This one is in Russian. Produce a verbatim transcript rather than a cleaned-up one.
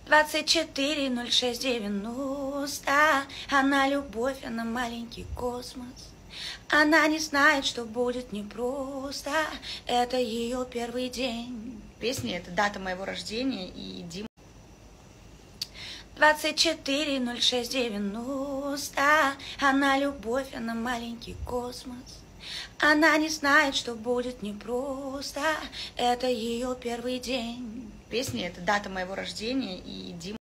двадцать четыре ноль шесть девяносто. Она любовь, она маленький космос. Она не знает, что будет непросто. Это ее первый день. Песня — это дата моего рождения, и Дима. двадцать четыре ноль шесть девяносто. Она любовь, она маленький космос. Она не знает, что будет непросто. Это ее первый день. Песня — это дата моего рождения, и Дима.